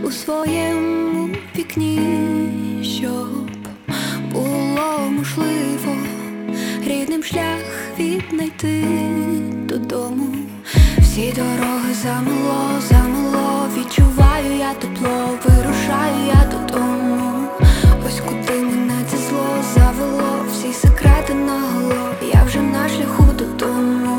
у своєму вікні, щоб було можливо рідним шлях віднайти додому. Всі дороги замело, замело, відчуваю я тепло, вирушаю я додому. Ось куди мене це зло завело, всі секрети наголо, я вже на шляху додому.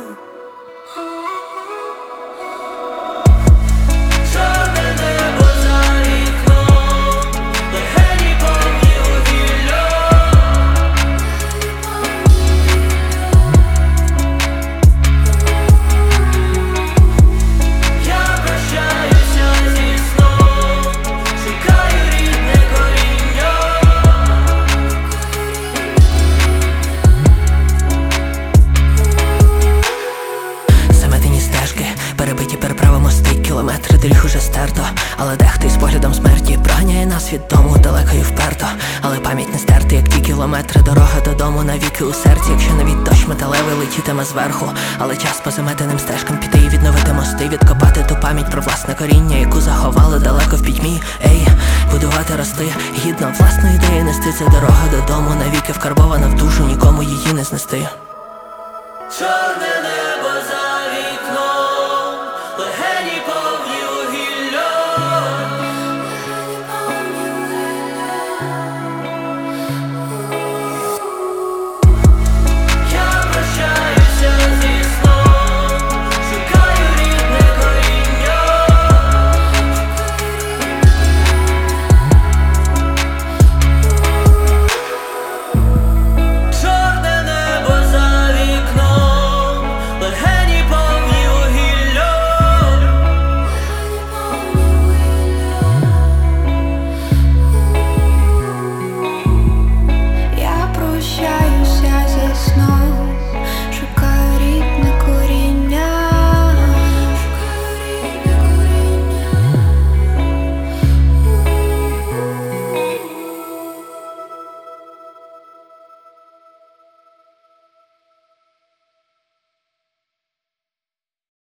Перебиті переправи, мости, кілометри доріг уже стерто, але дехто із поглядом смерті проганяє нас від дому далеко і вперто. Але пам'ять не стерти, як ті кілометри, дорога додому навіки у серці. Якщо навіть дощ металевий летітиме зверху, але час по заметеним стежкам піти і відновити мости, відкопати ту пам'ять про власне коріння, яку заховали далеко в пітьмі. Ей, будувати, рости, гідно власну ідею нести. Це дорога додому навіки вкарбована в душу, нікому її не знести. Чорне небо.